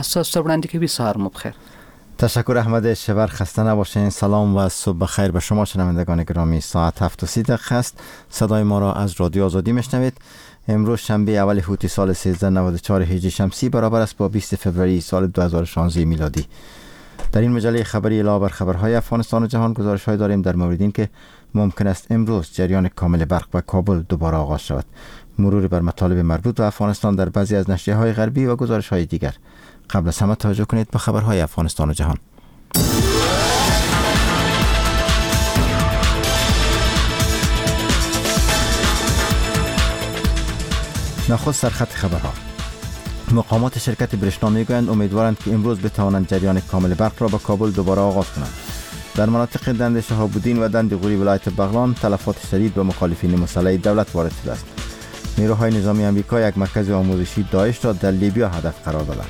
اساس برندی که بی سهار مبخیر. تشکر احمد شبر، خسته نباشین. سلام و صبح بخیر به شما شنوندگان گرامی. ساعت 7:30 است. صدای ما را از رادیو آزادی میشنوید. امروز شنبه اول هوتی سال 1394 هجری شمسی برابر است با 20 فوریه سال 2016 میلادی. در این مجله خبری علاوه بر خبرهای افغانستان و جهان گزارش‌های داریم در مورد این که ممکن است امروز جریان کامل برق به کابل دوباره آغاز شود، مرور بر مطالب مربوط به افغانستان در بعضی از نشریه‌های غربی و گزارش‌های دیگر. قبل از همه توجه کنید به خبرهای افغانستان و جهان. نخست سرخط خبرها. مقامات شرکت برشنا میگویند امیدوارند که امروز بتوانند جریان کامل برق را به کابل دوباره آغاز کنند. در مناطق دند شهاب‌الدین و دند غوری ولایت بغلان تلفات شدید به مخالفین مسلح دولت وارد شده است. نیروهای نظامی آمریکا یک مرکز آموزشی داعش را در لیبیا هدف قرار دادند.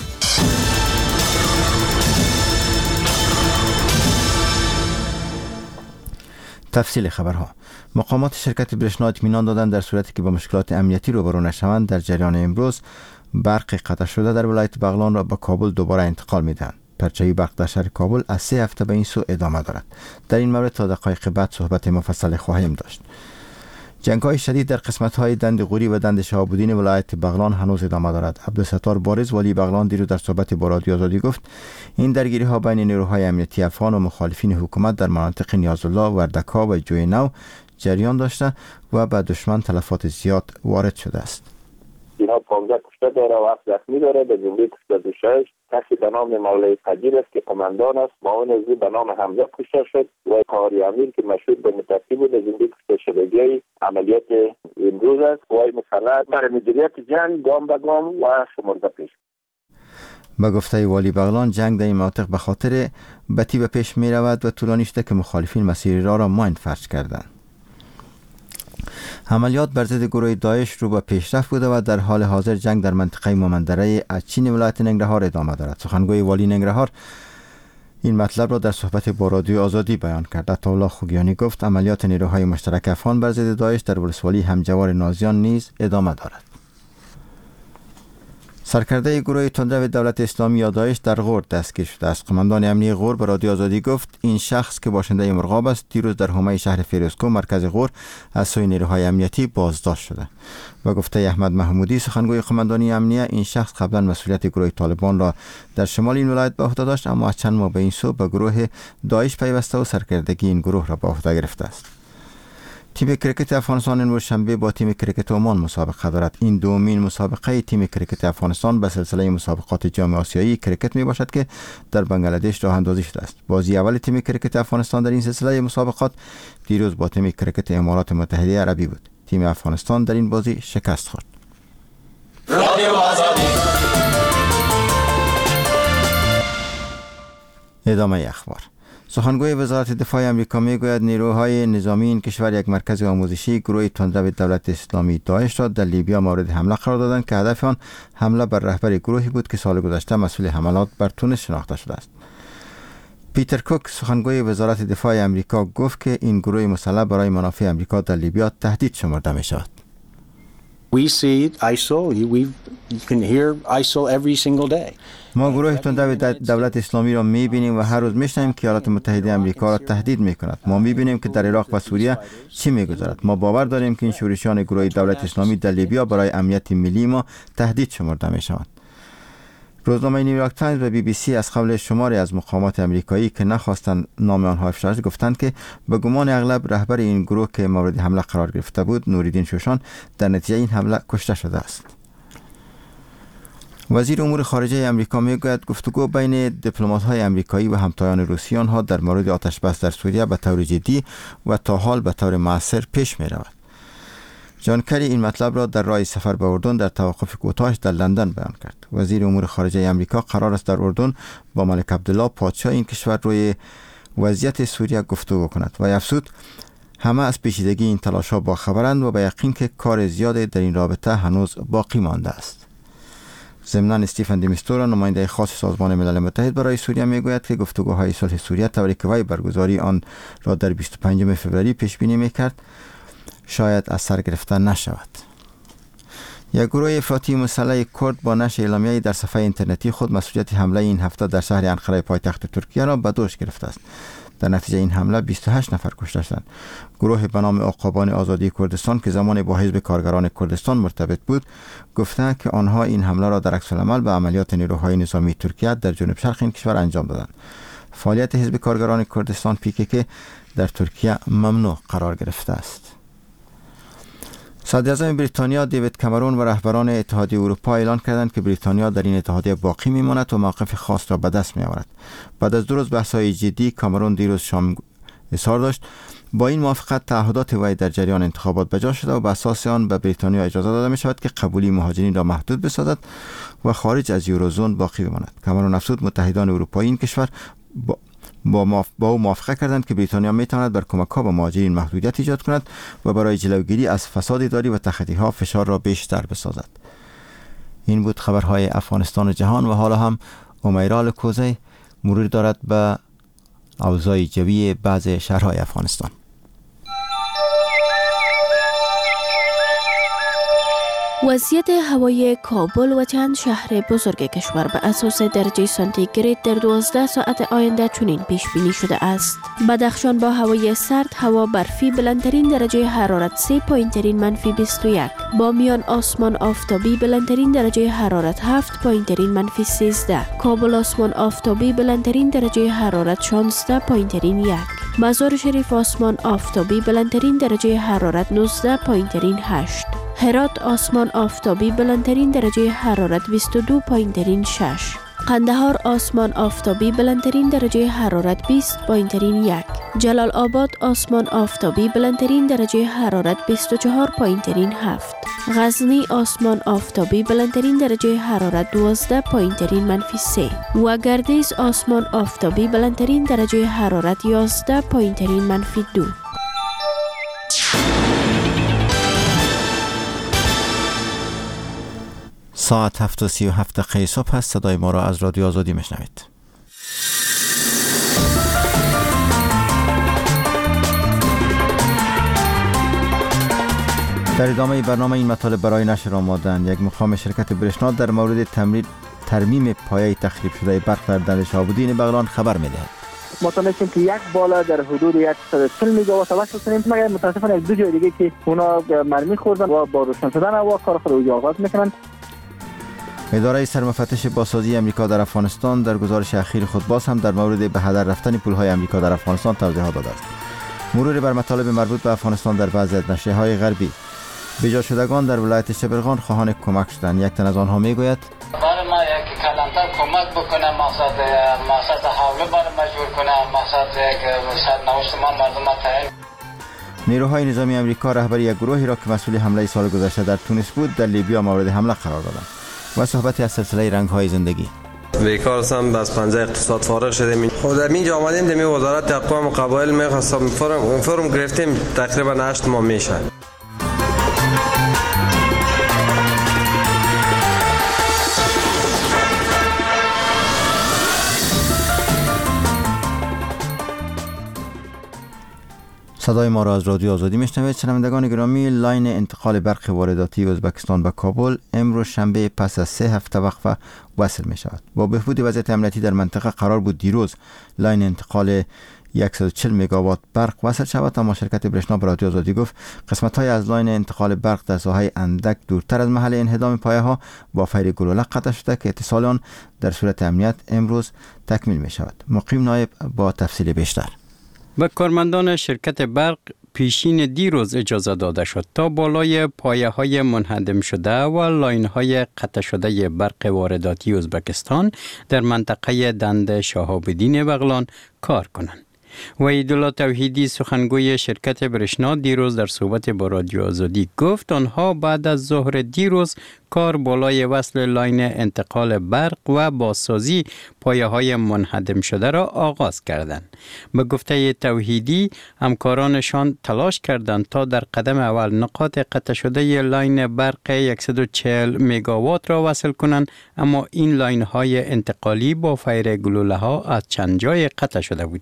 تفصیل خبرها. مقامات شرکت برشنا اطمینان دادند در صورتی که با مشکلات امنیتی روبرو نشوند در جریان امروز برق قطع شده در ولایت بغلان را به کابل دوباره انتقال میدهند. پرچه برق در شهر کابل از 3 هفته به این سو ادامه دارد. در این مورد تا دقایق بعد صحبت مفصل خواهیم داشت. جنگ‌های شدید در قسمت‌های دند غوری و دند شهاب‌الدین ولایت بغلان هنوز ادامه دارد. عبدالستار بارز والی بغلان دیروز در صحبت با رادیو آزادی گفت این درگیری‌ها بین نیروهای امنیتی افغان و مخالفین حکومت در مناطق نیازالله، وردکا و جوینو جریان داشته و به دشمن تلفات زیاد وارد شده است. اینا 15 کشته داره و 7 زخمی داره. به جمله کشته 26 کسی به نام مولوی قدیر است که قماندان است، معاون از به نام حمزه کشته شد و قاری امیر که مشهور به متقی بود از این کشته شدگی عملیات امروز است. قوای مسلح برای مدیریت جنگ گام به گام و شمرده پیش. به گفته والی بغلان جنگ در این مناطق به خاطر بتی به پیش می رود و طولانی شده که مخالفین مسیر راه را ماین فرش کردند. عملیات بر ضد گروه داعش رو به پیشرفت بوده و در حال حاضر جنگ در منطقه مامندره اچین ولایت ننگرهار ادامه دارد. سخنگوی والی ننگرهار این مطلب را در صحبت با رادیو آزادی بیان کرد. عطاالله خوگیانی گفت عملیات نیروهای مشترک افغان بر ضد داعش در ولسوالی همجوار نازیان نیز ادامه دارد. سرکرده گروه تندرو دولت اسلامی یا داعش در غور دستگیر شده است. قماندان امنیتی غور به رادیو آزادی گفت این شخص که باشنده مرغاب است دیروز در حومه شهر فیروزکوه مرکز غور از سوی نیروهای امنیتی بازداشت شده. و گفته احمد محمودی سخنگوی قماندانی امنیه این شخص قبلا مسئولیت گروه طالبان را در شمال این ولایت به عهده داشت اما از چند ماه به این سو به گروه داعش پیوسته و سرکردگی این گروه را به عهده گرفته است. تیم کرکت افغانستان امروز شنبه با تیم کرکت عمان مسابقه دارد. این دومین مسابقه تیم کرکت افغانستان به سلسله مسابقات جام آسیایی کرکت می باشد که در بنگلادش راه اندازی شده است. بازی اول تیم کرکت افغانستان در این سلسله مسابقات دیروز با تیم کرکت امارات متحده عربی بود. تیم افغانستان در این بازی شکست خورد. ادامه اخبار. سخنگوی وزارت دفاع آمریکا میگوید نیروهای نظامی این کشور یک مرکز آموزشی گروه تندرو دولت اسلامی داعش را در لیبیا مورد حمله قرار دادند که هدف آن حمله بر رهبر گروهی بود که سال گذشته مسئول حملات بر تونس شناخته شده است. پیتر کوک سخنگوی وزارت دفاع آمریکا گفت که این گروه مسلح برای منافع آمریکا در لیبیا تهدید شمرده می شود. We see ISIL. You can hear ISIL every single day. ما گروه تندرو دولت اسلامی را می‌بینیم و هر روز می‌شنویم که ایالات متحده آمریکا را تهدید می‌کند. ما می‌بینیم که در عراق و سوریه چی می‌گذرد. ما باور داریم که این شورشیان گروه دولت اسلامی در لیبیا برای امنیت ملی ما تهدید شمرده می‌شوند. روزنامه نیویورک تایمز و بی بی سی از قبل شماری از مقامات آمریکایی که نخواستند نام آنها افشا شود گفتند که به گمان اغلب رهبر این گروه که مورد حمله قرار گرفته بود نوریدین شوشان در نتیجه این حمله کشته شده است. وزیر امور خارجه آمریکا میگوید گفتگو بین دیپلمات‌های آمریکایی و همتایان روسی آنها در مورد آتش بس در سوریه به طور جدی و تا حال به طور مؤثر پیش می‌رود. جان کری این مطلب را در راه سفر به اردن در توقف کوتاهش در لندن بیان کرد. وزیر امور خارجه آمریکا قرار است در اردن با ملک عبدالله پادشاه این کشور روی وضعیت سوریه گفتگو کند و افزود همه از پیچیدگی این تلاش‌ها با خبرند و به یقین که کار زیادی در این رابطه هنوز باقی مانده است. ضمناً استیفن دی میستورا نماینده خاص سازمان ملل متحد برای سوریه میگوید که گفتگوهای صلح سوریه طوری که وی برگزاری آن را در 25 فوریه پیش بینی میکرد شاید از سر گرفته نشود. یک گروه افراطی مسلح کرد با نشر اعلامیه‌ای در صفحه اینترنتی خود مسئولیت حمله این هفته در شهر انقره پایتخت ترکیه را به دوش گرفته است. در نتیجه این حمله 28 نفر کشته شدند. گروه به نام عقابان آزادی کردستان که زمان با حزب کارگران کردستان مرتبط بود، گفته که آنها این حمله را در عکس العمل به عملیات نیروهای نظامی ترکیه در جنوب شرق این کشور انجام دادند. فعالیت حزب کارگران کردستان PKK در ترکیه ممنوع قرار گرفته است. صدر اعظم بریتانیا دیوید کامرون و رهبران اتحادیه اروپا اعلان کردند که بریتانیا در این اتحادیه باقی میماند و موقف خاص را به دست می آورد. بعد از 2 روز بحث‌های جدی، کامرون دیروز شام اظهار داشت با این موافقت تعهدات وی در جریان انتخابات بجا شده و به اساس آن به بریتانیا اجازه داده می شود که قبولی مهاجرین را محدود بسازد و خارج از یوروزون باقی بماند. کامرون افزود متحدان اروپایی این کشور با او موافقه کردند که بریتانیا میتواند بر کمک‌ها به مهاجرین محدودیت ایجاد کند و برای جلوگیری از فساد اداری و تخطی‌ها فشار را بیشتر بسازد. این بود خبرهای افغانستان و جهان و حالا هم امیرال کوزی مرور دارد به اوضاع جوی بعض شهرهای افغانستان. وضعیت هوای کابل و چند شهر بزرگ کشور به اساس درجه سانتیگراد در 12 ساعت آینده چنین پیش بینی شده است. بدخشان با هوای سرد، هوا برفی، بلندترین درجه حرارت 3 پایین ترین منفی 21. بامیان آسمان آفتابی، بلندترین درجه حرارت 7 پایین ترین منفی 13. کابل آسمان آفتابی، بلندترین درجه حرارت 16 پایین ترین 1. مزار شریف آسمان آفتابی، بلندترین درجه حرارت 19 پایین ترین 8. هرات آسمان آفتابی، بلندترین درجه حرارت 22 پایین ترین 6. قندهار آسمان آفتابی، بلندترین درجه حرارت 20 پایین ترین 1. جلال آباد آسمان آفتابی، بلندترین درجه حرارت 24 پایین ترین 7. غزنی آسمان آفتابی، بلندترین درجه حرارت 12 پایین ترین منفی 3. و گردیز آسمان آفتابی، بلندترین درجه حرارت 11 پایین ترین منفی 2. ساعت 7:37 صبح است. صدای ما را از رادیو آزادی میشنوید. در ادامه برنامه این مطالب برای نشر آماده‌اند. یک مقام شرکت برشنا در مورد ترمیم پایه تخریب شده برق در دانش آبادین بغلان خبر می‌دهد. مطمئن که یک بالا در حدود 140 میگاوات توسط کنیم، مگر متاسفانه یک دو جای دیگه که اونا مرمی خوردن و با روشن شدن هوا کار خود رو آغاز میکنن. اداره سرمفتش بازسازی امریکا در افغانستان در گزارش اخیر خود باز هم در مورد به هدر رفتن پولهای امریکا در افغانستان توضیحات داده است. مرور بر مطالب مربوط به افغانستان در بعضی از نشریه‌های غربی. بیجا شدگان در ولایت شبرغان خواهان کمک شدند. یک تن از آنها میگوید برای ما یک کلانتر کمک بکنه، مقصد حوله برای مجبور کنه، مقصد که سرنوشت ما مردم تعیین. نیروهای نظامی امریکا رهبری یک گروهی را که مسئول حمله سال گذشته در تونس بود در لیبیا مورد حمله قرار دادند. و صحبتی از سلسله رنگ‌های زندگی. بیکار هستم، از پنجه اقتصاد فارغ شدیم. خود اینجا آمدیم دمی وزارت اقوام و قبایل می‌خواستم فرم گرفتیم، تقریبا 8 ماه میشه. صدای ما را از رادیو آزادی میشنوید. شنوندگان گرامی، لاین انتقال برق وارداتی ازبکستان به کابل امروز شنبه پس از 3 هفته وقفه وصل می شود. با بهبود وضعیت امنیتی در منطقه قرار بود دیروز لاین انتقال 140 مگاوات برق وصل شود، اما شرکت برشنا به رادیو آزادی گفت قسمت‌های از لاین انتقال برق در ساحه اندک دورتر از محل انهدام پایه‌ها با فیر گلوله قطع شده که اتصال آن در صورت امنیت امروز تکمیل می شود. مقیم نایب با تفصیل بیشتر. به کارمندان شرکت برق پیشین دیروز اجازه داده شد تا بالای پایه‌های منهدم شده و لاین‌های قطع شده برق وارداتی ازبکستان در منطقه دند شهاب‌الدین بغلان کار کنند. وحیدالله توحیدی سخنگوی شرکت برشنا دیروز در صحبت با رادیو آزادی گفت آنها بعد از ظهر دیروز کار بالای وصل لاین انتقال برق و بازسازی پایه‌های منهدم شده را آغاز کردند. به گفته توحیدی همکارانشان تلاش کردند تا در قدم اول نقاط قطع شده لاین برق 140 مگاوات را وصل کنند، اما این لاین‌های انتقالی با فیر گلوله‌ها از چند جای قطع شده بودند.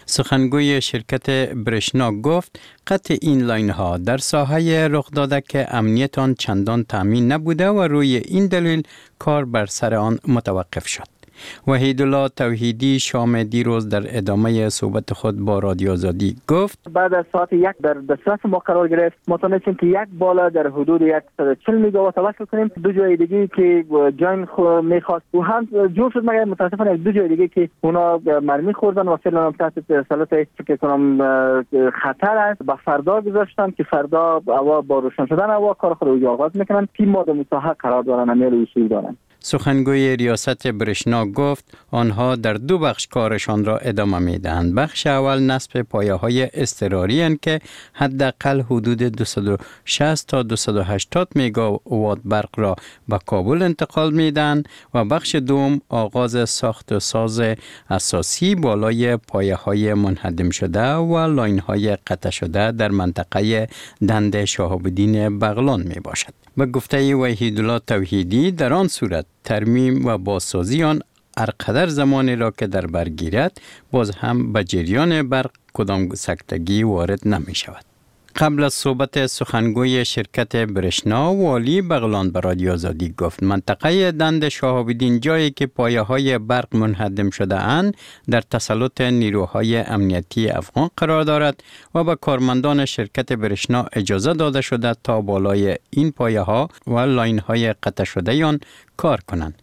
سخنگوی شرکت برشنا گفت قطع این لاین ها در ساحه رخ داده که امنیت آن چندان تامین نبوده و روی این دلیل کار بر سر آن متوقف شد. وحیدالله توحیدی شام دیروز در ادامه صحبت خود با رادیو آزادی گفت بعد از ساعت 1 در دسترس ما قرار گرفت، ما تونستیم که یک بالا در حدود 140 میگاوات وصل کنیم. دو جای دیگه که جاین میخواست و هم جور شد، مگر متاسفانه دو جای دیگه که اونا مرمی خوردن و فعلا هم تحت تسلط فکر کنم خطر است. با فردا گذاشتن که فردا هوا با روشن شدن هوا کار خود رو آغاز میکنن که ماده متاحق قرار دارن، امیل اصول دارن. سخنگوی ریاست برشنا گفت آنها در دو بخش کارشان را ادامه میدهند. بخش اول نصب پایه‌های اضطراری اند که حداقل حدود 260 تا 280 میگاوات برق را به کابل انتقال میدهند و بخش دوم آغاز ساخت و ساز اساسی بالای پایه‌های منهدم شده و لاین‌های قطع شده در منطقه دند شهاب الدین بغلان می باشد. به گفته وحیدالله توحیدی در آن صورت ترمیم و بازسازی آن هرقدر زمانی را که در بر گیرد باز هم به جریان برق کدام سکتگی وارد نمی شود. قبل از صحبت سخنگوی شرکت برشنا، والی بغلان به رادیو آزادی گفت منطقه دند شهاب الدین جایی که پایه‌های برق منهدم شده اند در تسلط نیروهای امنیتی افغان قرار دارد و به کارمندان شرکت برشنا اجازه داده شده تا بالای این پایه‌ها و لاین‌های قطع شده آن کار کنند.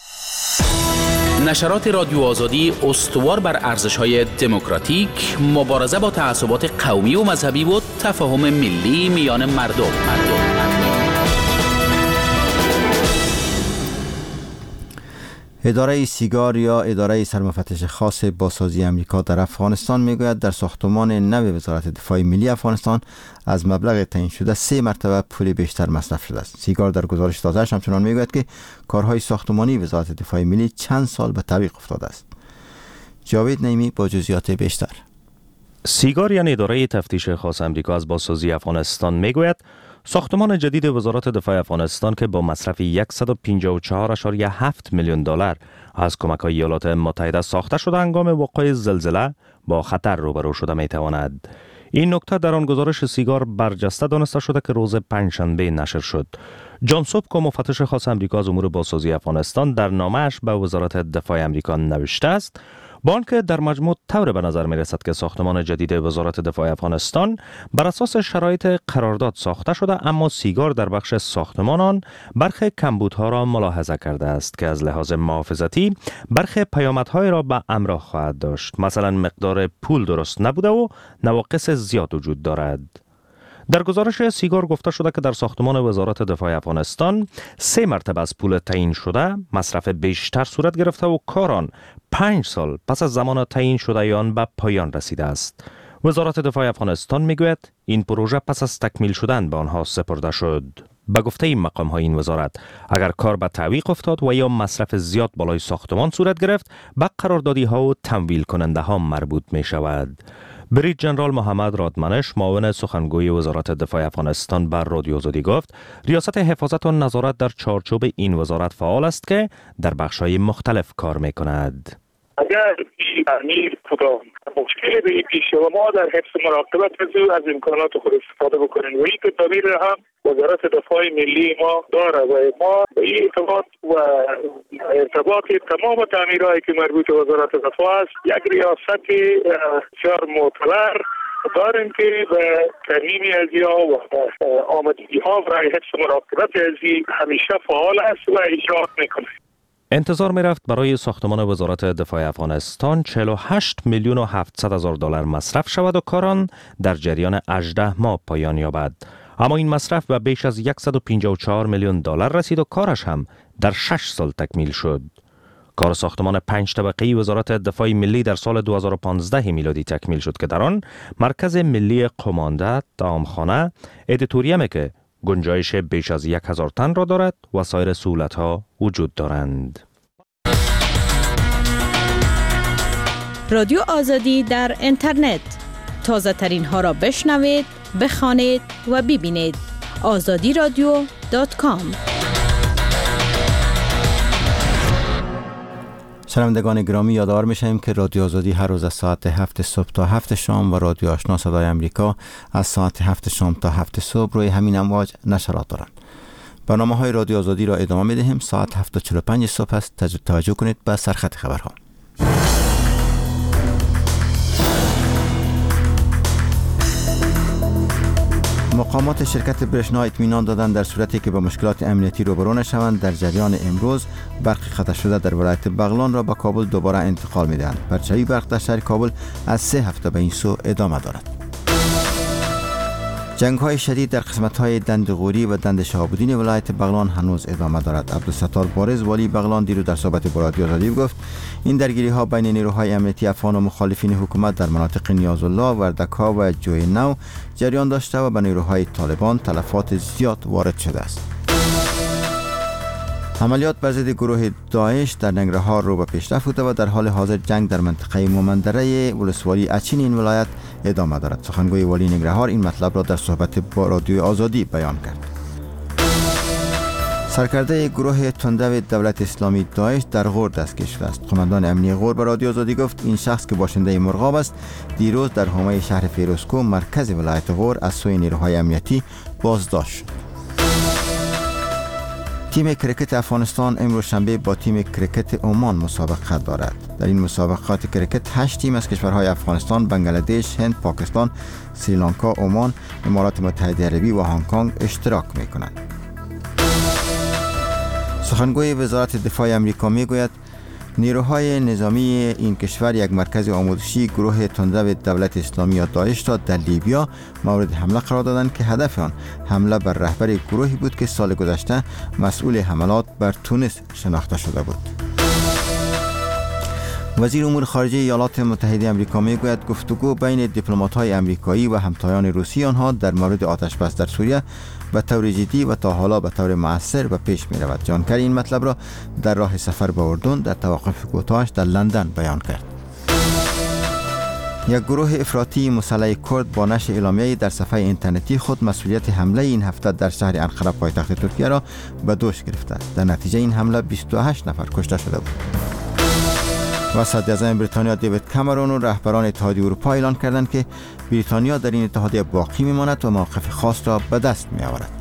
نشرات رادیو آزادی استوار بر ارزش‌های دموکراتیک، مبارزه با تعصبات قومی و مذهبی و تفاهم ملی میان مردم. اداره سیگار یا اداره سرمفتش خاص بازسازی امریکا در افغانستان میگوید در ساختمان نو وزارت دفاع ملی افغانستان از مبلغ تعیین شده 3 مرتبه پول بیشتر مصرف شده است. سیگار در گزارش تازه‌اش همچنان میگوید که کارهای ساختمانی وزارت دفاع ملی چند سال به تعویق افتاده است. جاوید نعیمی با جزئیات بیشتر. سیگار یعنی اداره تفتیش خاص امریکا از بازسازی افغانستان میگوید ساختمان جدید وزارت دفاع افغانستان که با مصرف 154.7 میلیون دلار از کمک‌های ایالات متحده ساخته شده هنگام وقوع زلزله با خطر روبرو شده میتواند. این نکته در آن گزارش سیگار برجسته دانسته شده که روز پنجشنبه نشر شد. جان سوبکو مفتش خاص امریکا از امور بازسازی افغانستان در نامه‌اش به وزارت دفاع امریکا نوشته است با آنکه در مجموع طور به نظر می رسد که ساختمان جدید وزارت دفاع افغانستان بر اساس شرایط قرارداد ساخته شده، اما سیگار در بخش ساختمان آن برخی کمبودها را ملاحظه کرده است که از لحاظ محافظتی برخی پیامدهای را به همراه خواهد داشت. مثلا مقدار پول درست نبوده و نواقص زیاد وجود دارد. در گزارش سیگار گفته شده که در ساختمان وزارت دفاع افغانستان 3 مرتبه از پول تعیین شده مصرف بیشتر صورت گرفته و کاران 5 سال پس از زمان تعیین شده آن به پایان رسیده است. وزارت دفاع افغانستان میگوید این پروژه پس از تکمیل شدن به آنها سپرده شد. به گفته این مقام های این وزارت اگر کار به تعویق افتاد و یا مصرف زیاد بالای ساختمان صورت گرفت به قراردادی ها و تمویل کننده ها مربوط می شود. بریج جنرال محمد رادمنش معاون سخنگوی وزارت دفاع افغانستان بر رادیو آزادی گفت ریاست حفاظت و نظارت در چارچوب این وزارت فعال است که در بخش‌های مختلف کار می‌کند. اگر امیر کدام مشکلی به پیش و ما در حفظ مراقبت از امکانات خود استفاده بکنیم و این تدابیر هم وزارت دفاع ملی ما داره و ما به این ارتباط تمام تعمیرهایی که مربوط به وزارت دفاع است یک ریاست بسیار معتبر داریم که به ترمیم ازیا و آمادگی ها برای حفظ مراقبت ازی همیشه فعال است و اجرا میکنه. انتظار می رفت برای ساختمان وزارت دفاع افغانستان 48 میلیون و 700 هزار دلار مصرف شود و کاران در جریان 18 ماه پایان یابد. اما این مصرف به بیش از 154 میلیون دلار رسید و کارش هم در 6 سال تکمیل شد. کار ساختمان 5 طبقه‌ای وزارت دفاع ملی در سال 2015 میلادی تکمیل شد که در آن مرکز ملی قمانده، طعامخانه، ادیتوریومی که گنجایش بیش از 1000 تن را دارد و سایر سهولت‌ها وجود دارند. رادیو آزادی در اینترنت تازه ترین ها را بشنوید، بخوانید و ببینید. azadiradio.com شنوندگان گرامی، یادآور می‌شویم که رادیو آزادی هر روز از ساعت 7 صبح تا 7 شام و رادیو آشنا صدای امریکا از ساعت 7 شام تا 7 صبح روی همین امواج نشرات دارند. برنامه‌های رادیو آزادی را ادامه می‌دهیم. ساعت 7:45 صبح است. توجه کنید به سرخط خبرها. مقامات شرکت برشنا اطمینان دادند در صورتی که با مشکلات امنیتی روبرو نشوند در جریان امروز برق قطع شده در ولایت بغلان را به کابل دوباره انتقال می‌دهند. پرچاوی برق در شهر کابل از 3 هفته به این سو ادامه دارد. جنگ‌های شدید در قسمت‌های دندغوری و دند شهاب‌الدین ولایت بغلان هنوز ادامه دارد. عبدالستار بارز والی بغلان دیروز در صحبت با رادیو آزادی گفت این درگیری‌ها بین نیروهای امنیتی افغان و مخالفین حکومت در مناطق نیازالله، وردکا و جوی نو جریان داشته و به نیروهای طالبان تلفات زیاد وارد شده است. عملیات بر ضد گروه داعش در ننگرهار رو به پیشرفت بوده و در حال حاضر جنگ در منطقه مومندره ولسوالی اچین این ولایت ادامه دارد. سخنگوی والی ننگرهار این مطلب را در صحبت با رادیو آزادی بیان کرد. سرکرده گروه تندو دولت اسلامی داعش در غور دستگیر شده است. قماندان امنیتی غور به رادیو آزادی گفت این شخص که باشنده مرغاب است دیروز در حومه شهر فیروزکو مرکز ولایت غور از سوی نیروهای امنیتی بازداشت شد. تیم کرکت افغانستان امروز شنبه با تیم کرکت عمان مسابقه دارد. در این مسابقات کرکت 8 تیم از کشورهای افغانستان، بنگلادش، هند، پاکستان، سریلانکا، عمان، امارات متحده عربی و هنگ کنگ اشتراک می‌کنند. سخنگوی وزارت دفاع آمریکا میگوید نیروهای نظامی این کشور یک مرکز آموزشی گروه تندو دولت اسلامی یا داعش را در لیبیا مورد حمله قرار دادند که هدف آن حمله بر رهبر گروهی بود که سال گذشته مسئول حملات بر تونس شناخته شده بود. وزیر امور خارجه ایالات متحده آمریکا میگوید گفتگو بین دیپلمات‌های آمریکایی و همتایان روسی آنها در مورد آتش‌بس در سوریه به طور جدی و تا حالا به طور مؤثر به پیش می رود. جانکاری این مطلب را در راه سفر به اردن در توقف کوتاهش در لندن بیان کرد. یک گروه افراطی مسلح کرد با نشر اعلامیه‌ای در صفحه اینترنتی خود مسئولیت حمله این هفته در شهر انقره پایتخت ترکیه را به دوش گرفته است. در نتیجه این حمله 28 نفر کشته شده بود. و صدر اعظم بریتانیا دیوید کامرون و رهبران اتحادیه اروپا اعلان کردند که بریتانیا در این اتحادیه باقی میماند و موقف خاص را به دست می آورد.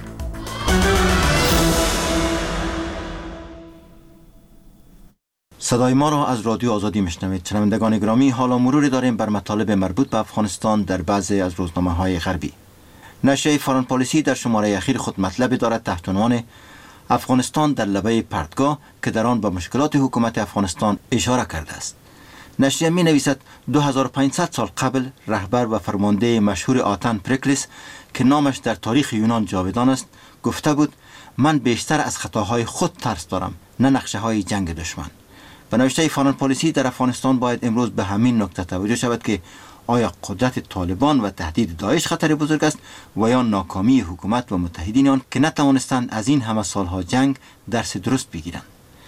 صدای ما را از رادیو آزادی میشنوید. شنوندگان گرامی، حالا مروری داریم بر مطالب مربوط به افغانستان در بعضی از روزنامه‌های غربی. نشریه فارن پالیسی در شماره اخیر خود مطلبی دارد تحت عنوان افغانستان در لبه پرتگاه که در آن به مشکلات حکومت افغانستان اشاره کرده است. نشریه می نویسد 2500 سال قبل رهبر و فرمانده مشهور آتن پرکلیس که نامش در تاریخ یونان جاودان است گفته بود من بیشتر از خطاهای خود ترس دارم نه نقشه های جنگ دشمن. به نوشته فارن پالیسی در افغانستان باید امروز به همین نکته توجه شود که آیا قدرت طالبان و تهدید داعش خطر بزرگ است و یا ناکامی حکومت و متحدین آن که نتوانستند از این همه سالها جنگ درس درست بگیرند.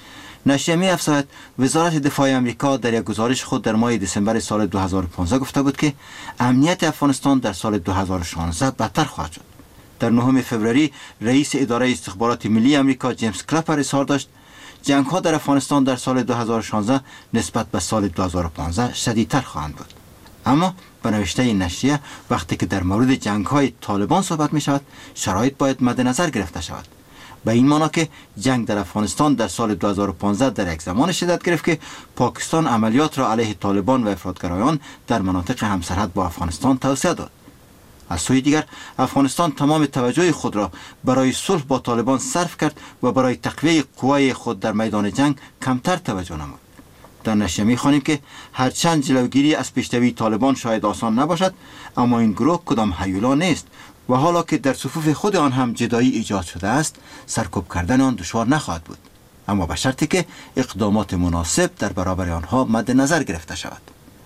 نشریه می افزاید وزارت دفاع آمریکا در یک گزارش خود در ماه دسامبر سال 2015 گفته بود که امنیت افغانستان در سال 2016 بدتر خواهد شد. در 9 فوریه رئیس اداره استخبارات ملی آمریکا جیمز کلپر اظهار داشت جنگ‌ها در افغانستان در سال 2016 نسبت به سال 2015 شدیدتر خواهند بود. اما به نوشته این نشریه وقتی که در مورد جنگ‌های طالبان صحبت می شود شرایط باید مد نظر گرفته شود. به این معنی که جنگ در افغانستان در سال 2015 در یک زمان شدت گرفت که پاکستان عملیات را علیه طالبان و افراطگرایان در مناطق همسرحد با افغانستان توسعه داد. از سوی دیگر افغانستان تمام توجه خود را برای صلح با طالبان صرف کرد و برای تقویه قوای خود در میدان جنگ کمتر توجه نمود. در نشریه می‌خوانیم که هرچند جلوگیری از پیشروی طالبان شاید آسان نباشد اما این گروه کدام هیولا نیست و حالا که در صفوف خود آن هم جدایی ایجاد شده است سرکوب کردن آن دشوار نخواهد بود، اما به شرطی که اقدامات مناسب در برابر آنها مد نظر گرفته شود.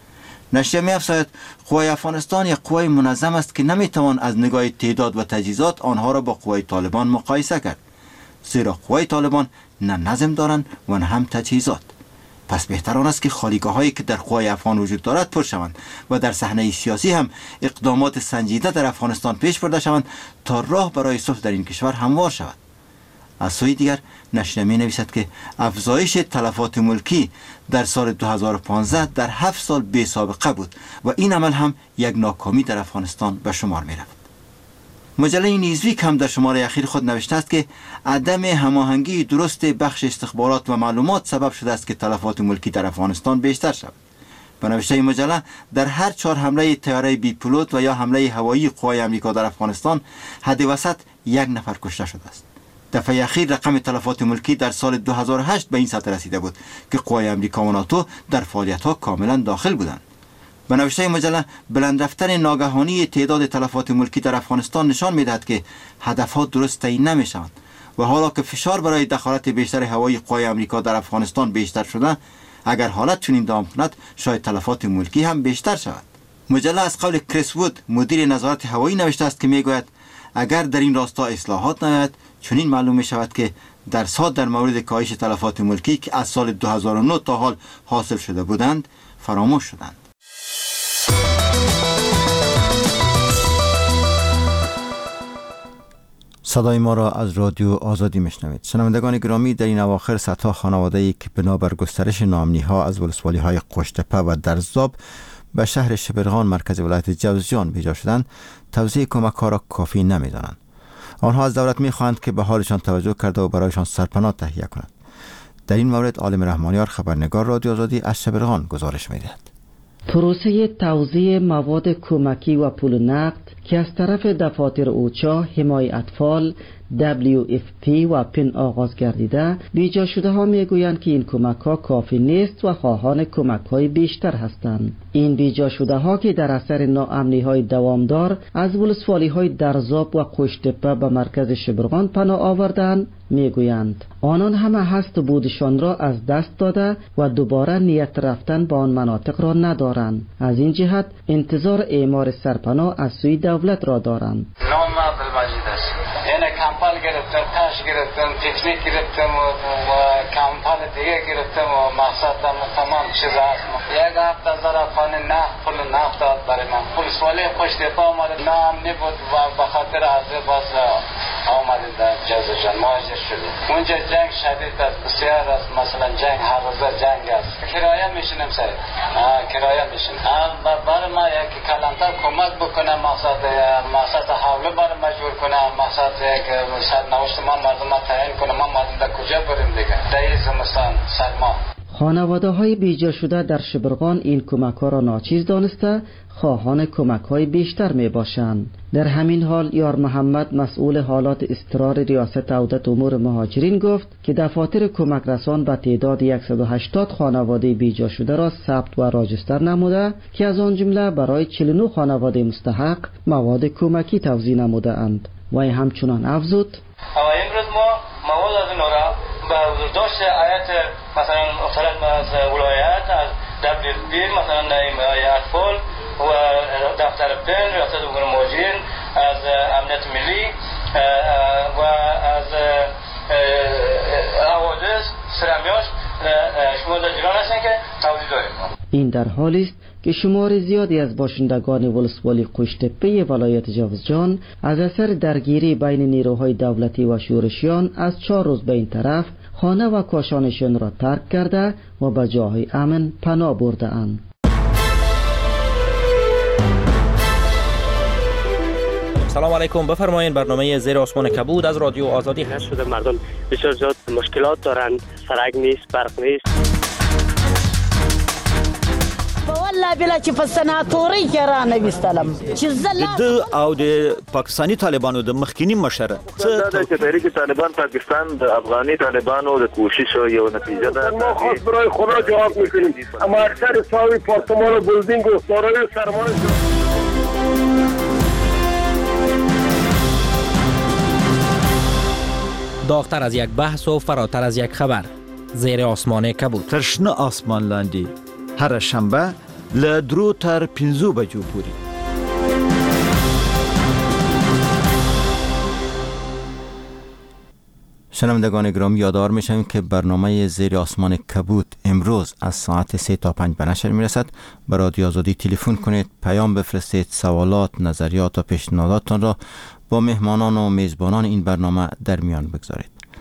نشریه می‌افزاید قوای افغانستان یک قوای منظم است که نمی‌توان از نگاه تعداد و تجهیزات آنها را با قوای طالبان مقایسه کرد، زیرا قوای طالبان نه نظم دارند و نه هم تجهیزات. پس بهتر آن است که خالیگاه‌هایی که در قوای افغان وجود دارد پر شوند و در صحنه سیاسی هم اقدامات سنجیده در افغانستان پیش برده شوند تا راه برای صلح در این کشور هموار شود. از سوی دیگر نشریه می نویسد که افزایش تلفات ملکی در سال 2015 در 7 سال بی سابقه بود و این عمل هم یک ناکامی در افغانستان به شمار می رفت. مجله نیوزویک هم در شماره اخیر خود نوشته است که عدم هماهنگی درست بخش استخبارات و معلومات سبب شده است که تلفات ملکی در افغانستان بیشتر شود. به نوشته این مجله در هر 4 حمله طیاره بی پولوت و یا حمله هوایی قوای آمریکا در افغانستان حد وسط 1 نفر کشته شده است. دفعه اخیر رقم تلفات ملکی در سال 2008 به این سطح رسیده بود که قوای آمریکا و ناتو در فعالیت‌ها کاملا داخل بودند. به نوشته مجله بلند رفتن ناگهانی تعداد تلفات ملکی در افغانستان نشان می‌دهد که هدف‌ها درست تعیین نمی‌شوند و حالا که فشار برای دخالت بیشتر هوایی قوای آمریکا در افغانستان بیشتر شده، اگر حالت چنین دوام کند شاید تلفات ملکی هم بیشتر شود. مجله از قول کریس وود مدیر نظارت هوایی نوشته است که میگوید اگر در این راستا اصلاحات نیاید چنین معلوم می شود که درصد در مورد کاهش تلفات ملکی که از سال 2009 تا حال حاصل شده بودند فراموش شدند. صدای ما را از رادیو آزادی میشنوید. شنوندگان گرامی، در این اواخر صدها خانواده‌ای که بنابر گسترش ناامنی‌ها از ولسوالی‌های قشته‌په و درزاب به شهر شبرغان مرکز ولایت جوزجان بیجا شدند، توزیع کمک‌ها را کافی نمی‌دانند. آنها از دولت می‌خواهند که به حالشان توجه کرده و برایشان سرپناه تهیه کند. در این مورد عالم رحمانیار خبرنگار رادیو آزادی از شبرغان گزارش می‌دهد. پروسه توزیع مواد کمکی و پول نقد که از طرف دفاتر اوچا، حمایت اطفال، WFP و پن آغاز گردیده، بیجا شده ها میگویند که این کمک ها کافی نیست و خواهان کمک های بیشتر هستند. این بیجا شده ها که در اثر ناامنی های دوامدار از ولسوالی های درزاب و قشته‌په به مرکز شبرغان پناه آوردند میگویند آنان همه هست بودشان را از دست داده و دوباره نیت رفتن به آن مناطق را ندارند. از این جهت انتظار اعمار سرپناه از سوی دولت را دارند. نام عبدالمجید است. یعنی کمپال گرفتم، تاش گرفتم، تکنیک گرفتم و کمپال دیگه گرفتم و مقصد تمام چیز هست. 1,000 افغان نقد پول نقد داد برای من. ولسوالی قشته‌په آمد، ناامنی بود و به خاطر از باز آمدیم در جوزجان مهاجر شدیم. اونجا جنگ شدید است، بسیار است. مثلا جنگ هر روزه جنگ است. کرایه میشنیم سر کرایه میشنیم. برای ما یک کلانتر کمک بکنه، مقصد حوله برای مجبور کنه، مقصد یک سرنوشت ما مردم تعیین کنه، ما مردم در کجا بریم دیگه در این زمستان سرما. خانواده های بیجا شده در شبرغان این کمک ها را ناچیز دانسته خواهان کمک های بیشتر می باشند. در همین حال یار محمد مسئول حالات اضطرار ریاست عهده امور مهاجرین گفت که دفاتر کمک رسان به تعداد 180 خانواده بیجا شده را ثبت و راجستر نموده که از آن جمله برای 49 خانواده مستحق مواد کمکی توزیع نموده اند. و همچنان افزود امروز ما مواد از اینا را به حضور داشت آیت مثلا مختلف از ولایت از WFP مثلا حمایت اطفال و دفتر پن ریاست امور مهاجرین از امنیت ملی و از حوادث سرمیاش شما در جریان هستن که توضیح داریم. این در حالی است که شمار زیادی از باشندگان ولسوالی قشته‌په ولایت جوزجان از اثر درگیری بین نیروهای دولتی و شورشیان از 4 روز به این طرف خانه و کاشانشان را ترک کرده و به جاهای امن پناه برده اند. سلام علیکم، بفرمایید. برنامه زیر آسمان کبود از رادیو آزادی هست. شده مردم بسیار زیاد مشکلات دارند، سرک نیست، برق نیست. والله بلا چې په سناتوري کې را نه وستلم چې د او د پاکستانی طالبانو د مخکینی مشره چې تحریک طالبان پاکستان د افغاني طالبانو د کوشش یو نتیجه ده. ما خاص برای خدا جواب میکنیم، اما اکثر ساوی پارتمان و بلدینگ و سارای سرمایه داغتر از یک بحث و فراتر از یک خبر. زیر آسمان کبود. ترشنه آسمان لاندی هر شنبه ل 2 تر 5 بجو پوری. شنوندگان گرامی، یادآور میشم که برنامه زیر آسمان کبود امروز از ساعت 3 تا 5 به نشر میرسد. به رادیو آزادی تلفن کنید، پیام بفرستید، سوالات، نظریات و پیشنهاداتتان را با مهمانان و میزبانان این برنامه در میان بگذارید.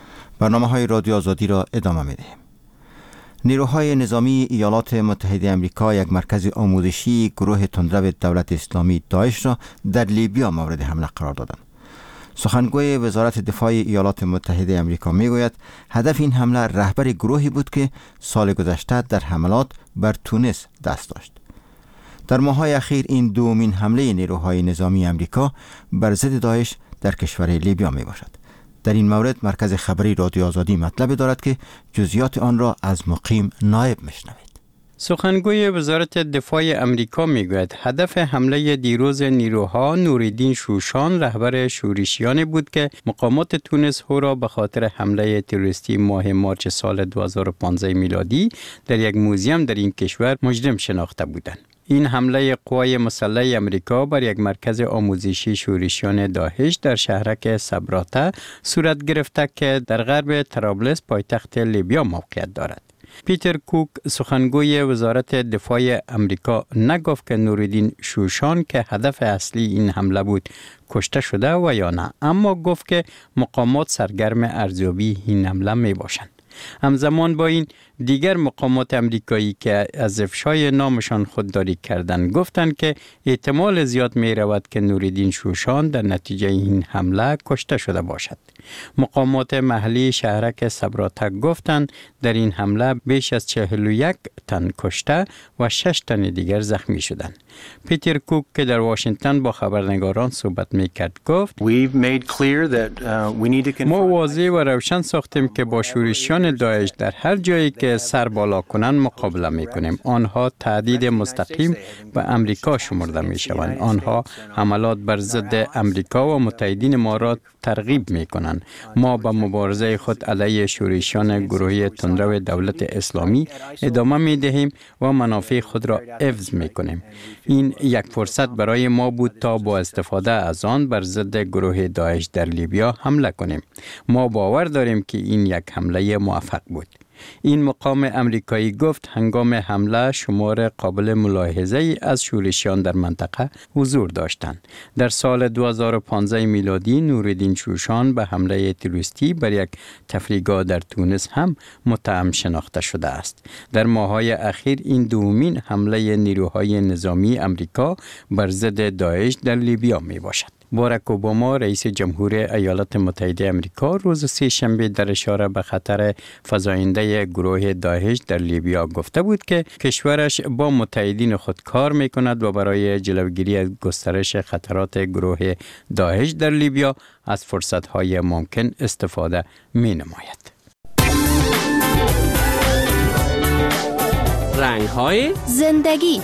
برنامه‌های رادیو آزادی را ادامه می‌دهیم. نیروهای نظامی ایالات متحده آمریکا یک مرکز آموزشی گروه تندرو دولت اسلامی داعش را در لیبیا مورد حمله قرار دادند. سخنگوی وزارت دفاع ایالات متحده آمریکا میگوید هدف این حمله رهبر گروهی بود که سال گذشته در حملات بر تونس دست داشت. در ماه‌های اخیر این دومین حمله نیروهای نظامی آمریکا بر ضد داعش در کشور لیبیا می باشد. در این مورد مرکز خبری رادیو آزادی مطلب دارد که جزئیات آن را از مقیم نایب میشنوید. سخنگوی وزارت دفاع امریکا میگوید هدف حمله دیروز نیروها نوریدین شوشان رهبر شورشیانی بود که مقامات تونس او را به خاطر حمله تروریستی ماه مارچ سال 2015 میلادی در یک موزیم در این کشور مجرم شناخته بودند. این حمله قوای مسلح امریکا بر یک مرکز آموزشی شورشیان داعش در شهرک سبراته صورت گرفته که در غرب طرابلس پایتخت لیبیا موقعیت دارد. پیتر کوک سخنگوی وزارت دفاع امریکا نگفت که نوریدین شوشان که هدف اصلی این حمله بود کشته شده و یا نه، اما گفت که مقامات سرگرم ارزیابی این حمله می باشند. همزمان با این دیگر مقامات امریکایی که از افشای نامشان خودداری کردند گفتند که احتمال زیاد می رود که نوریدین شوشان در نتیجه این حمله کشته شده باشد. مقامات محلی شهرک سبراته گفتند در این حمله بیش از 41 تن کشته و 6 تن دیگر زخمی شدند. پیتر کوک که در واشنگتن با خبرنگاران صحبت میکرد گفت ما واضح و روشن ساختیم که با شورشیان داعش در هر جایی که سر بالا کنند مقابله میکنیم. آنها تهدید مستقیم به امریکا شمرده میشوند. آنها حملات بر ضد امریکا و متحدین ما را ترغیب میکنند. ما به مبارزه خود علیه شورشیان گروهی تندرو دولت اسلامی ادامه میدهیم و منافع خود را حفظ میکنیم. این یک فرصت برای ما بود تا با استفاده از آن بر ضد گروه داعش در لیبیا حمله کنیم. ما باور داریم که این یک حمله موفق بود. این مقام امریکایی گفت هنگام حمله شمار قابل ملاحظه ای از شورشیان در منطقه حضور داشتند. در سال 2015 میلادی نوریدین شوشان به حمله تروریستی بر یک تفریحگاه در تونس هم متهم شناخته شده است. در ماه‌های اخیر این دومین حمله نیروهای نظامی امریکا بر ضد داعش در لیبیا می باشد. باراک اوباما رئیس جمهور ایالات متحده آمریکا روز سه‌شنبه در اشاره به خطر فزاینده گروه داعش در لیبیا گفته بود که کشورش با متحدین خود کار می‌کند و برای جلوگیری از گسترش خطرات گروه داعش در لیبیا از فرصت‌های ممکن استفاده می‌نماید. رنگ‌های زندگی.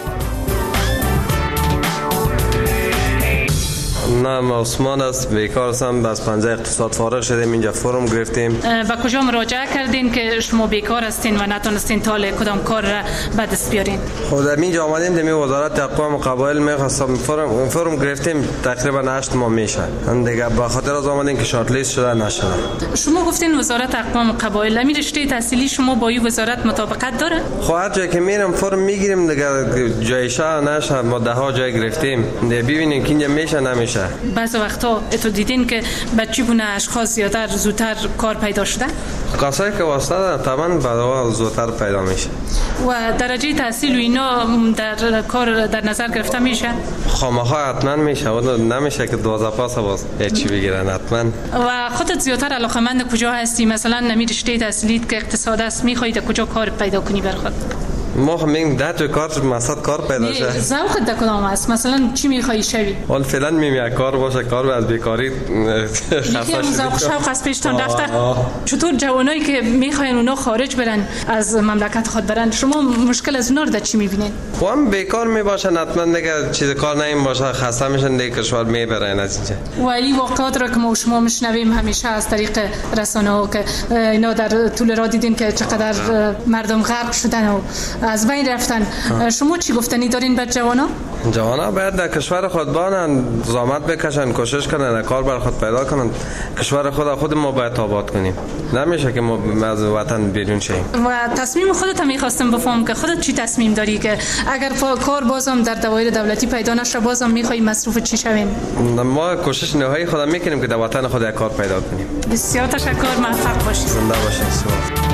نام عثمان است، بیکار هستم، از پنجه اقتصاد فارغ شدیم، اینجا فرم گرفتیم. و کجا مراجعه کردین که شما بیکار هستین و نتونستین تا کدام کار را به دست بیارین؟ خود اینجا آمدیم دمی وزارت اقوام و قبایل میخواستم فرم گرفتیم، تقریبا 8 ماه میشه. هم دیگه به خاطر از آمدیم که شارت لیست شده نشده. شما گفتین وزارت اقوام و قبایل، می رشته تحصیلی شما با این وزارت مطابقت داره؟ خب هر جایی که میرم فرم میگیریم دیگه، جایشه نشه، ما ده ها جای گرفتیم، دیگه ببینیم که اینجا میشه نمیشه. بعض وقتا تو دیدین که بچی بونه اشخاص زیادتر زودتر کار پیدا شده؟ کسایی که واسطه دارن طبعا بعدا زودتر پیدا میشه. و درجه تحصیل و اینا در کار در نظر گرفته میشه؟ خامخا حتما میشه و نمیشه که 12 پاس باز هیچی بگیرن حتما. و خودت زیادتر علاقه‌مند کجا هستی؟ مثلا نمی رشته تحصیلیت که اقتصاد است میخواید کجا کار پیدا کنی بر خود؟ ما میگیم ده تا کار مقصد کار پیدا شه. ذوقت در کدام است؟ مثلا چی میخوای شوی؟ حال فعلا میگم کار باشه، کار از بیکاری خسته شدی. ذوق شوق از پیشتان رفته. چطور جوانایی که میخواین اونا خارج برن از مملکت خود برن، شما مشکل از اونا رو در چی میبینید؟ هم بیکار میباشن، حتما دیگه چیز کار نیم باشه، خسته میشن دیگه کشور میبرن از اینجا. ولی واقعات را که ما شما میشنویم همیشه از طریق رسانه ها که اینا در طول راه دیدیم که چقدر مردم غرق شدن و از بین رفتن. شما چی گفتنی دارین به جوانا؟ جوانا باید در کشور خود بانن، زحمت بکشن، کوشش کنن، کار بر خود پیدا کنن. کشور خود ما باید آباد کنیم. نمیشه که ما از وطن بیرون شیم. و تصمیم خودت میخواستم بفهمم که خودت چی تصمیم داری که اگر کار بازم در دوایر دولتی پیدا نشه بازم میخوای مصروف چی شوین؟ ما کوشش نهایی خودم میکنیم که در وطن خود کار پیدا کنیم. بسیار تشکر، موفق باشید. زنده باشید.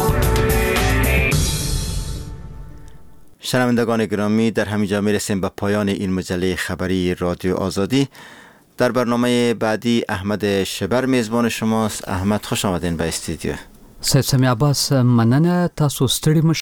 شنوندگان گرامی، در همینجا میرسیم به پایان این مجله خبری رادیو آزادی. در برنامه بعدی احمد شبر میزبان شماست. احمد خوش آمدین به استودیو. سید سمی عباس مننه، تاسو ستړي